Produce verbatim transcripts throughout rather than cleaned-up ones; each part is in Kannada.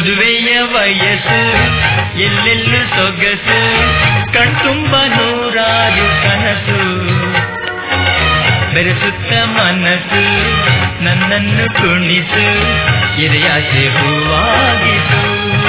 ಮದುವೆಯ ವಯಸ್ಸು ಎಲ್ಲೆಲ್ಲೂ ಸೊಗಸು ಕಣ್ತುಂಬ ನೂರಾರು ಕನಸು ಬೆರೆಸುತ್ತ ಮನಸ್ಸು ನನ್ನನ್ನು ಕುಣಿಸು ಎದೆಯಾಸೆ ಹೂವಾಗಿಸು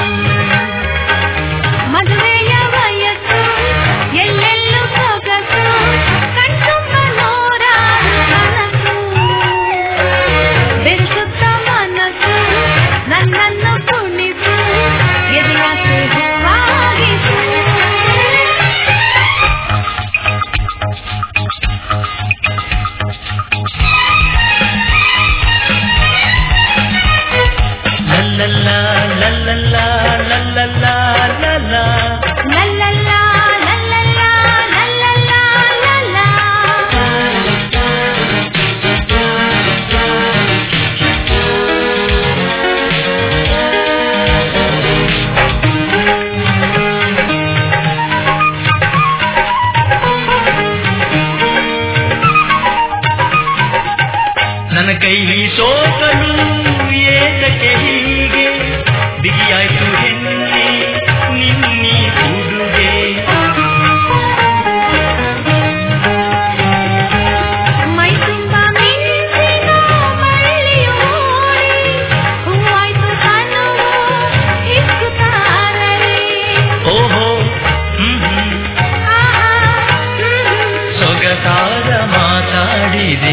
ಮದುವೆಯ ವಯಸ್ಸು ಎಲ್ಲೆಲ್ಲೂ ಸೊಗಸು ಕಣ್ತುಂಬ ನೂರಾರು ಕನಸು ಬೆರೆಸುತ್ತ ಮನಸ್ಸು ನನ್ನನ್ನು ಕುಣಿಸು ಎದೆಯಾಸೆ ಹೂವಾಗಿಸು ಲಲ್ಲಲ್ಲ ಲಲ್ಲಲ್ಲ ಲಲ್ಲಲ್ಲ ಲಲ್ಲ ಲಲ್ಲಲ್ಲ ಲಲ್ಲಲ್ಲ ಲಲ್ಲಲ್ಲ ಲಲ್ಲ ನನ್ನ ಕೈ ಸೋಕಲು ಏತಕ್ಕೆ ಹೀಗೆ ಬಿಗಿಯಾಯ್ತು ಹೆಣ್ಣೆ ನಿನ್ನಿ ಹುಡುಗೆ ಮೈ ತುಂಬ ಮಿಂಚಿನ ಮಳ್ಳಿಯೋಡಿ ಹೂವಾಯ್ತು ಕನವು ಹಿಕ್ಕುತ್ತಾರರೆ ಓಹೋ ಹ್ಮ್ ಸೊಗಸಾದ ಮಾತಾಡಿದೆ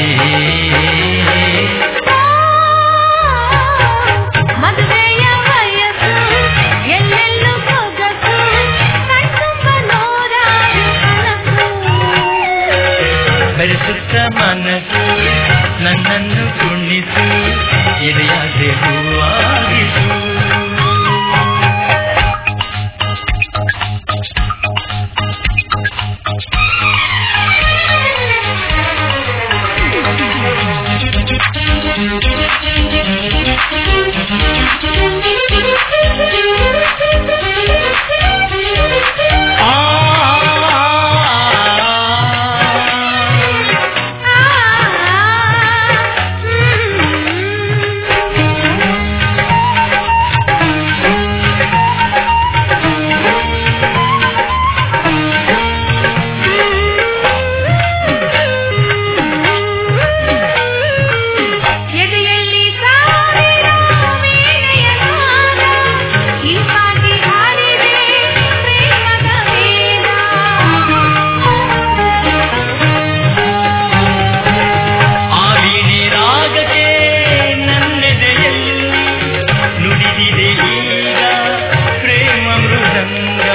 ಮದುವೆಯ ವಯಸ್ಸು ಎಲ್ಲೆಲ್ಲೂ ಸೊಗಸು ಕಣ್ತುಂಬ ನೂರಾರು ಕನಸು ಬೆರೆಸುತ್ತ ಮನಸ್ಸು ನನ್ನನ್ನು ಕುಣಿಸು ಎದೆಯಾಸೆ ಹೂವಾಗಿಸು ಎದೆಯಲ್ಲಿ ಸಾವಿರ ವೀಣೆಯ ನಾದ ಹೀಗಾಗಿ ಹಾಡಿದೆ ಪ್ರೇಮದ ವೇದ ಆ ವೀಣೆ ರಾಗಕ್ಕೆ ನನ್ನೆದೆಯಲ್ಲಿ ನುಡಿದಿದೆ ಈಗ ಪ್ರೇಮ ಮೃದಂಗ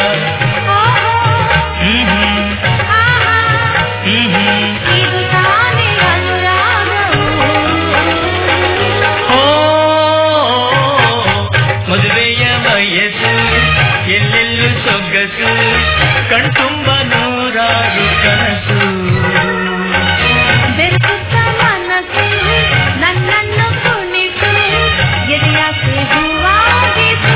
ಹ್ಮ್ ಹ್ಮ್ ಹ್ಮ್ ಹ್ಮ್ ಇದು ತಾನೇ ಅನುರಾಗವು ಓ ಮದುವೆಯ ವಯಸ್ಸು ಎಲ್ಲೆಲ್ಲೂ ಸೊಗಸು ಕಣ್ತುಂಬ ನೂರಾರು ಕನಸು ಬೆರೆಸುತ್ತ ಮನಸ್ಸು ನನ್ನನ್ನು ಕುಣಿಸು ಎದೆಯಾಸೆ ಹೂವಾಗಿಸು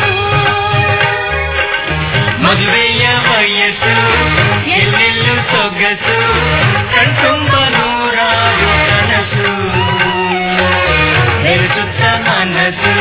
ಮದುವೆಯ ವಯಸ್ಸು ಎಲ್ಲೆಲ್ಲೂ ಸೊಗಸು ಕಣ್ತುಂಬ ನೂರಾರು ಕನಸು ಬೆರೆಸುತ್ತ ಮನಸ್ಸು